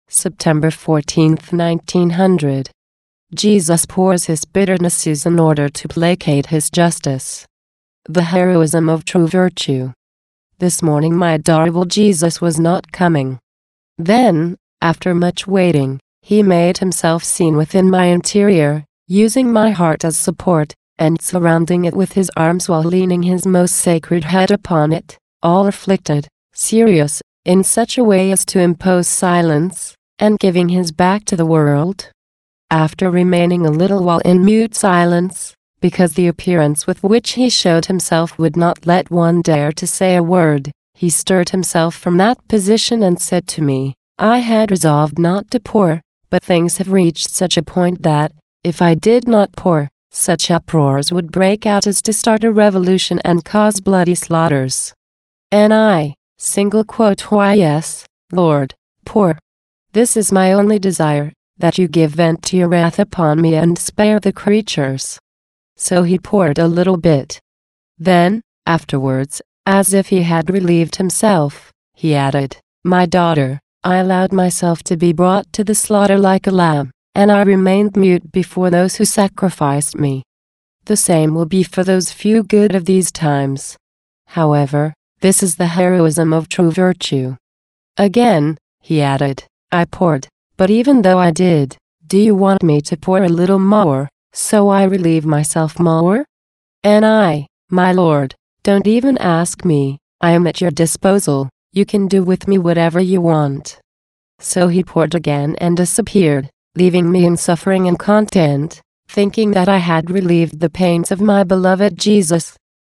September 14, 1900. Jesus pours his bitternesses in order to placate his justice. The heroism of true virtue. This morning my adorable Jesus was not coming. Then, after much waiting, he made himself seen within my interior, using my heart as support, and surrounding it with his arms while leaning his most sacred head upon it, all afflicted, serious, in such a way as to impose silence, and giving his back to the world. After remaining a little while in mute silence, because the appearance with which he showed himself would not let one dare to say a word, he stirred himself from that position and said to me, I had resolved not to pour, but things have reached such a point that, if I did not pour, such uproars would break out as to start a revolution and cause bloody slaughters. And I, why yes, Lord, pour. This is my only desire, that you give vent to your wrath upon me and spare the creatures. So he poured a little bit. Then, afterwards, as if he had relieved himself, he added, My daughter, I allowed myself to be brought to the slaughter like a lamb, and I remained mute before those who sacrificed me. The same will be for those few good of these times. However, this is the heroism of true virtue. Again, he added, I poured, but even though I did, do you want me to pour a little more, so I relieve myself more? And I, my Lord, don't even ask me, I am at your disposal, you can do with me whatever you want. So he poured again and disappeared, leaving me in suffering and content, thinking that I had relieved the pains of my beloved Jesus,